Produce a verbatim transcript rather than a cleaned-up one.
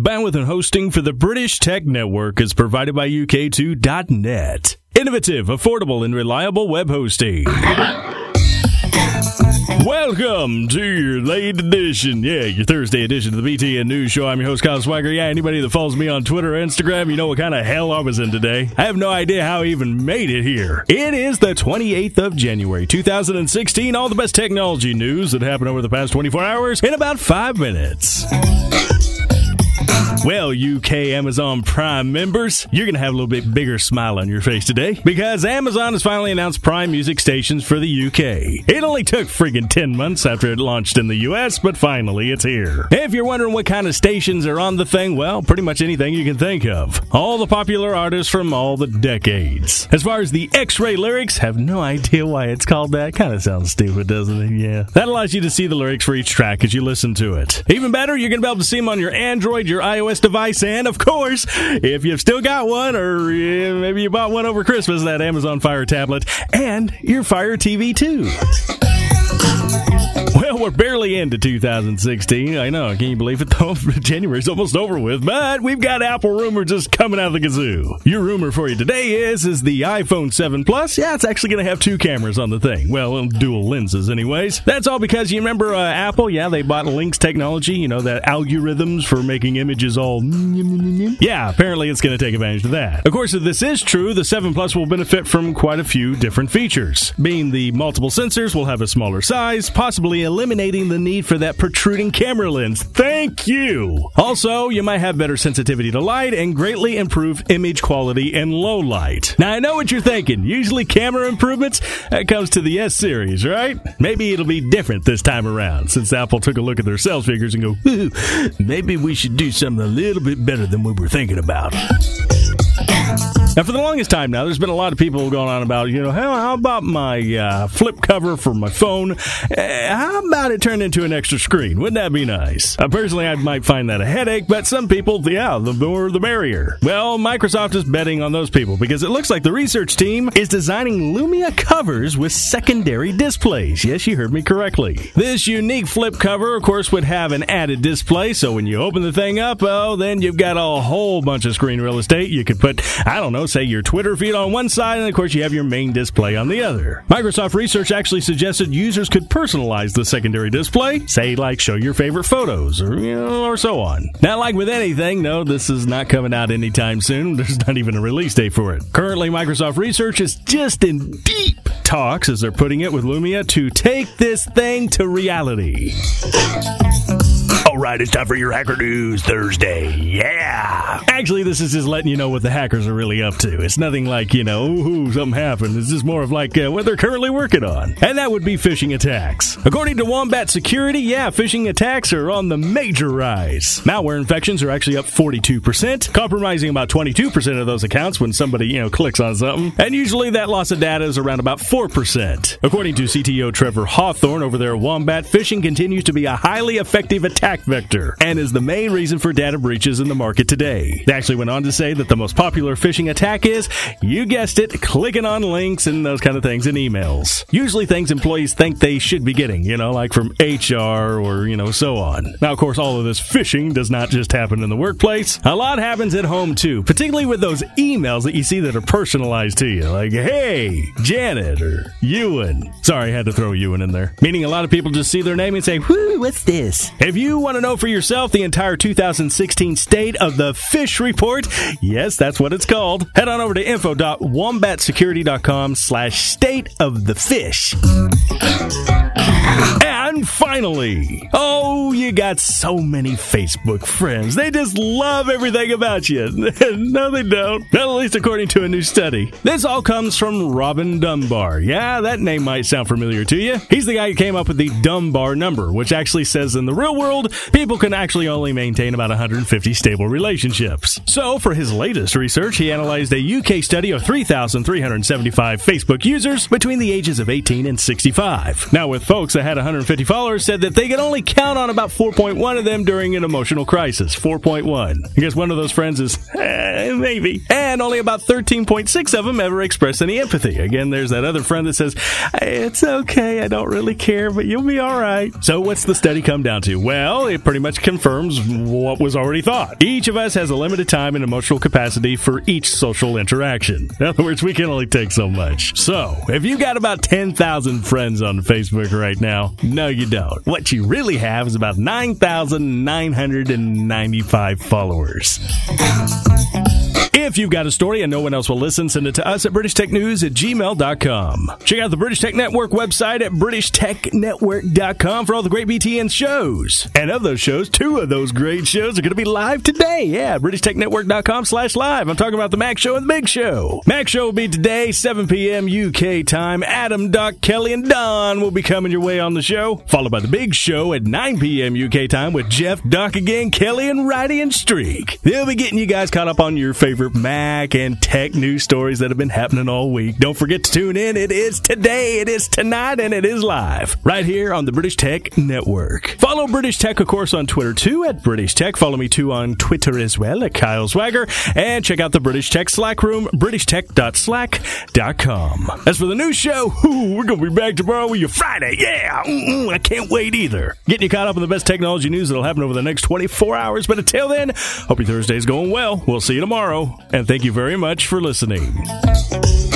bandwidth and hosting for the British Tech Network is provided by U K two dot net. Innovative, affordable, and reliable web hosting. Welcome to your late edition, yeah, your Thursday edition of the B T N News Show. I'm your host, Kyle Swagger. Yeah, anybody that follows me on Twitter or Instagram, you know what kind of hell I was in today. I have no idea how I even made it here. It is the twenty-eighth of January, two thousand sixteen. All the best technology news that happened over the past twenty-four hours in about five minutes. Well, U K Amazon Prime members, you're going to have a little bit bigger smile on your face today because Amazon has finally announced Prime Music stations for the U K. It only took friggin' ten months after it launched in the U S, but finally it's here. If you're wondering what kind of stations are on the thing, well, pretty much anything you can think of. All the popular artists from all the decades. As far as the X-Ray lyrics, have no idea why it's called that. Kind of sounds stupid, doesn't it? Yeah. That allows you to see the lyrics for each track as you listen to it. Even better, you're going to be able to see them on your Android, your iOS device, and of course, if you've still got one, or yeah, maybe you bought one over Christmas, that Amazon Fire tablet, and your Fire T V too. Well, we're barely into two thousand sixteen. I know, can you believe it though? January's almost over with, but we've got Apple rumors just coming out of the kazoo. Your rumor for you today is, is the iPhone seven Plus. Yeah, it's actually going to have two cameras on the thing. Well, dual lenses anyways. That's all because you remember uh, Apple? Yeah, they bought Lynx Technology, you know, that algorithms for making images all... Yeah, apparently it's going to take advantage of that. Of course, if this is true, the seven Plus will benefit from quite a few different features. Being the multiple sensors will have a smaller size, possibly eliminating the need for that protruding camera lens. Thank you! Also, you might have better sensitivity to light and greatly improved image quality in low light. Now, I know what you're thinking. Usually camera improvements, that comes to the S series, right? Maybe it'll be different this time around, since Apple took a look at their sales figures and go, ooh, maybe we should do something a little bit better than we were thinking about. Now, for the longest time now, there's been a lot of people going on about, you know, how, how about my uh, flip cover for my phone? Uh, how about it turned into an extra screen? Wouldn't that be nice? Uh, personally, I might find that a headache, but some people, yeah, the more the merrier. Well, Microsoft is betting on those people because it looks like the research team is designing Lumia covers with secondary displays. Yes, you heard me correctly. This unique flip cover, of course, would have an added display, so when you open the thing up, oh, then you've got a whole bunch of screen real estate. You could put, I don't know, say your Twitter feed on one side, and of course you have your main display on the other. Microsoft research actually suggested users could personalize the secondary display, say like show your favorite photos, or you know, or so on. Now, like with anything, no, this is not coming out anytime soon. There's not even a release date for it. Currently, Microsoft research is just in deep talks, as they're putting it, with Lumia to take this thing to reality. All right, it's time for your Hacker News Thursday. Yeah! Actually, this is just letting you know what the hackers are really up to. It's nothing like, you know, ooh, something happened. It's just more of like uh, what they're currently working on. And that would be phishing attacks. According to Wombat Security, yeah, phishing attacks are on the major rise. Malware infections are actually up forty-two percent, compromising about twenty-two percent of those accounts when somebody, you know, clicks on something. And usually that loss of data is around about four percent. According to C T O Trevor Hawthorne over there at Wombat, phishing continues to be a highly effective attack vector and is the main reason for data breaches in the market today. They actually went on to say that the most popular phishing attack is, you guessed it, clicking on links and those kind of things in emails. Usually things employees think they should be getting, you know, like from H R or, you know, so on. Now, of course, all of this phishing does not just happen in the workplace. A lot happens at home, too, particularly with those emails that you see that are personalized to you, like, hey, Janet or Ewan. Sorry, I had to throw Ewan in there. Meaning a lot of people just see their name and say, whoo, what's this? If you want to know for yourself the entire two thousand sixteen state of the Phish Report, yes, that's what it's called, head on over to info.wombatsecurity.com slash state of the fish. And finally, oh, you got so many Facebook friends. They just love everything about you. No, they don't. Not at least according to a new study. This all comes from Robin Dunbar. Yeah, that name might sound familiar to you. He's the guy who came up with the Dunbar number, which actually says in the real world, people can actually only maintain about one hundred fifty stable relationships. So, for his latest research, he analyzed a U K study of three thousand three hundred seventy-five Facebook users between the ages of eighteen and sixty-five. Now, with folks that had one hundred fifty followers, said that they could only count on about four point one of them during an emotional crisis. four point one. I guess one of those friends is, eh, maybe. And and only about thirteen point six of them ever express any empathy. Again, there's that other friend that says, it's okay, I don't really care, but you'll be all right. So what's the study come down to? Well, it pretty much confirms what was already thought. Each of us has a limited time and emotional capacity for each social interaction. In other words, we can only take so much. So, if you got about ten thousand friends on Facebook right now, no you don't. What you really have is about nine thousand nine hundred ninety-five followers. If you've got a story and no one else will listen, send it to us at british tech news at gmail dot com. Check out the British Tech Network website at british tech network dot com for all the great B T N shows. And of those shows, two of those great shows are going to be live today. Yeah, british tech network dot com slash live. I'm talking about the Mac Show and the Big Show. Mac Show will be today, seven p.m. U K time. Adam, Doc, Kelly, and Don will be coming your way on the show. Followed by the Big Show at nine p.m. U K time with Jeff, Doc again, Kelly, and Righty and Streak. They'll be getting you guys caught up on your favorite Mac and tech news stories that have been happening all week. Don't forget to tune in. It is today, it is tonight, and it is live right here on the British Tech Network. Follow British Tech, of course, on Twitter too at British Tech. Follow me too on Twitter as well at Kyle Swagger, and check out the British Tech Slack room, british tech dot slack dot com. As for the news show, ooh, we're gonna be back tomorrow with you Friday. Yeah, mm-mm, I can't wait either. Getting you caught up on the best technology news that'll happen over the next twenty-four hours. But until then, hope your Thursday's going well. We'll see you tomorrow. And thank you very much for listening.